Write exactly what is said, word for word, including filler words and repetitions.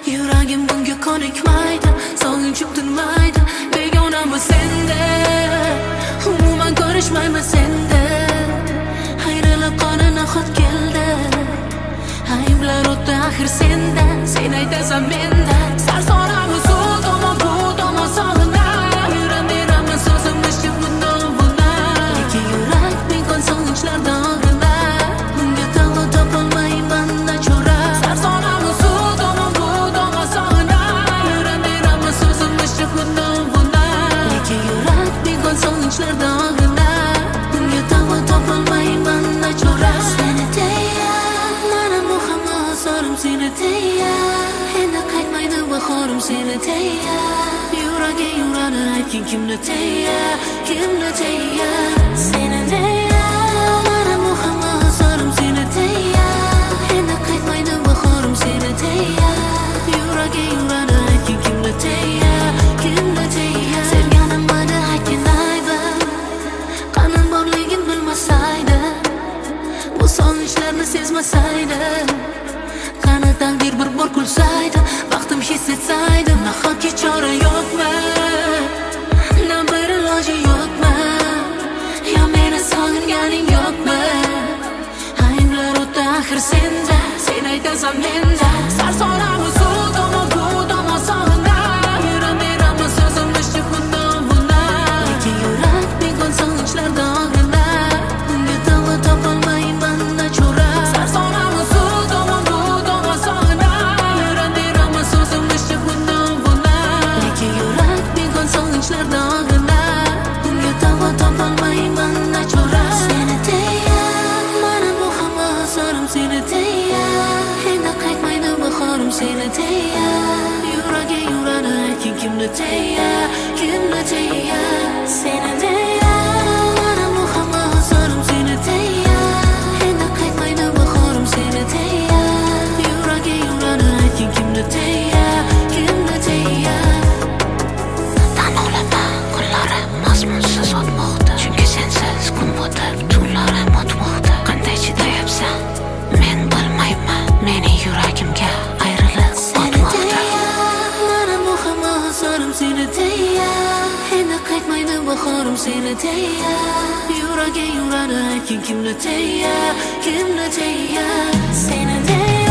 Yuragim bunga ko'nikmaydi, sog'inchim tinmaydi. Begonam senda, umuman ko'rishmayman senda. Hayrilib qona nahot keldi, ayblar o'tdi axir senda. Sen aytasan menda, sarsonamu suv tomon bu tomon sog'inam. Yuram beraman so'zimni shib bundan bundan. Lekin yurak begon sog'inchlarda og'rilar. Bunga tava topolmayman nachora. Sarsonamu suv tomon bu tomon sog'inam. Yuram beraman so'zimni shib bundan bundan. Lekin yurak begon sog'inchlarda og'rilar. Bunga tava topolmayman nachora. Seni deya, mana bu hamma azorim seni deya. Endi qaytmaydi bahorim seni deya. Yuragi yuradi aytgin kimni deya, kimni deya. Seni deya, mana bu hamma azorim seni deya. Endi qaytmaydi bahorim seni deya. Yuragi yuradi aytgin kimni deya, kimni deya. Sevganim mana aytgin aybim, qanday borligin bilmasaydi, bu sog'inchlarni sezmasaydi. Qani taqdir bir bor kulsaydi, baxtim his etsaydi. Nahotki chora yo'qmi, na bir iloji yo'qmi, yo meni sog'inganing yo'qmi? Ayblar o'tdi axir senda, sen aytasan menda. Sarsonamu suv tomon bu tomon sog'inam. Yuram beraman so'zimni shib bundan bundan. Lekin yurak begon sog'inchlarda og'rilar. Bunga davo topolmayman nachora. Sarsonamu suv tomon bu tomon sog'inam. Yuram beraman so'zimni shib bundan bundan. Lekin yurak begon sog'inchlarda og'rilar. Bunga davo topolmayman nachora. Seni deya, mana bu hamma azorim seni deya. Endi qaytmaydi bahorim seni deya. Yuragi yuradi aytgin kimni deya, kimni deya. Seni deya, mana bu hamma azorim seni deya. Endi qaytmaydi bahorim seni deya. Yuragi yuradi aytgin kimni deya, kimni deya. Tan olaman kunlarim mazmunsiz o'tmoqda, chunki sensiz kun botib tunlarim o'tmoqda. Qanday chidayapsan men bilmayman, meni yuragimga ayrilib o'tmoqda. Mana bu hamma azorim seni deya. Endi qaytmaydi bahorim seni deya. Yuragi yuradi aytgin kimni deya, kimni deya. Seni deya.